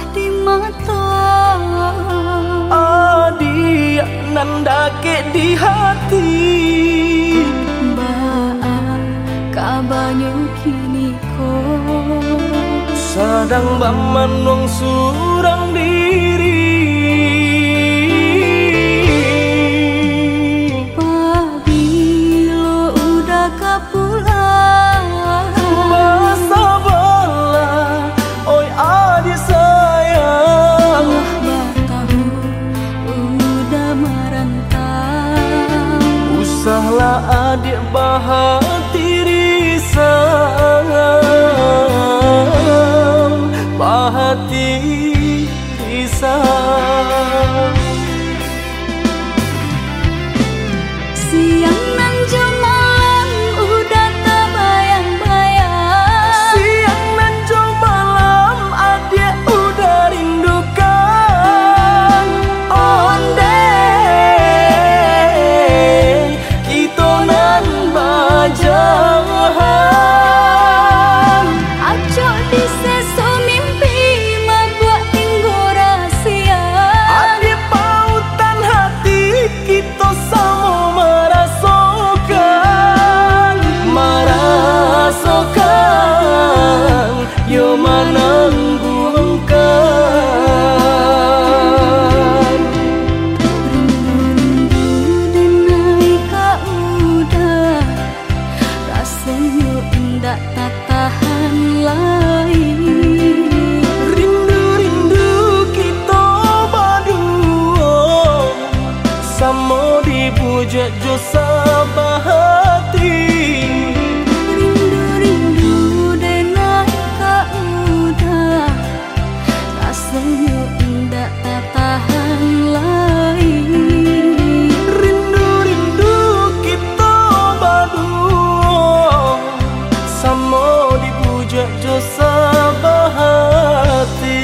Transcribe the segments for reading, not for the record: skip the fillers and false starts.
di mata, adi nanda ke di hati. Baa kabanyo kini ko Sadang bamanong surang diri. Pabilo udah kapulang, Basa bala, oi adi sayang. Batahu udah merantau. Usahlah adik bahati risang, bahati risang. Siang nan malam udah tak bayang-bayang. Siang dan jauh malam adik udah rindukan. Onde kita nan bajahan. Acok di sesu mimpi membuat tinggu rahasia. Adik pautan hati kita sama merasakan, yo menangguhkan. Rindu denai ka udah, rasanya indah tak tahan lagi. Rindu-rindu kita berdua, sama dipuja jo sabahati. Rindu-rindu denai ka udah, rasanya indah tak tahan lagi. Rindu-rindu kita berdua, sama dipuja jo sabahati.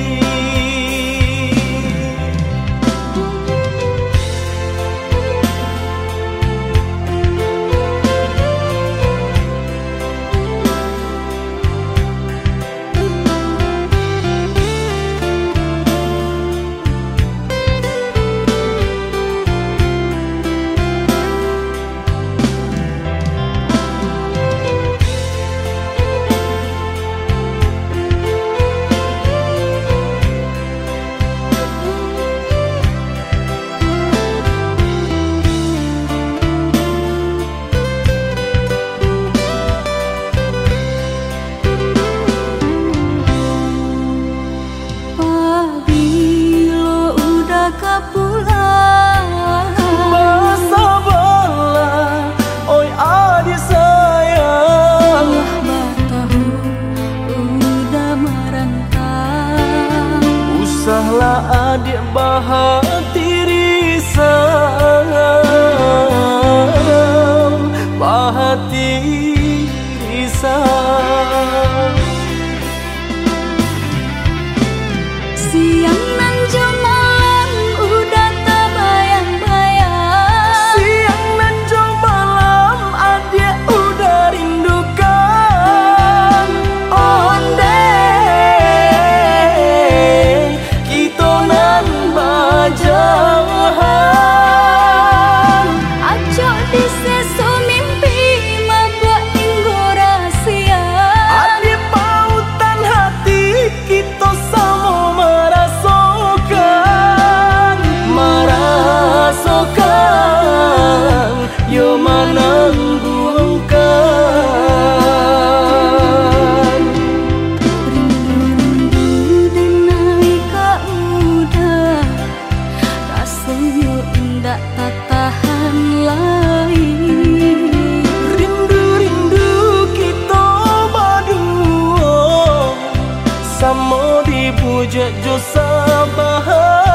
Pabilo udah kapulang, Basa bala, oi adi sayang. Batahu udah merantau. Usahlah adik bahati risang, bahati risang. Siang nan malam udah tak bayang-bayang. Siang dan jauh malam adik udah rindukan. Onde kita nan bajahan. Acok di sesu mimpi membuat tinggu rahasia. Adik pautan hati kita sama merasakan, yo menangguhkan. Rindu-rindu denai ka udah, rasanya indah tak tahan lagi. Rindu-rindu kita berdua, sama dipuja jo sabahati.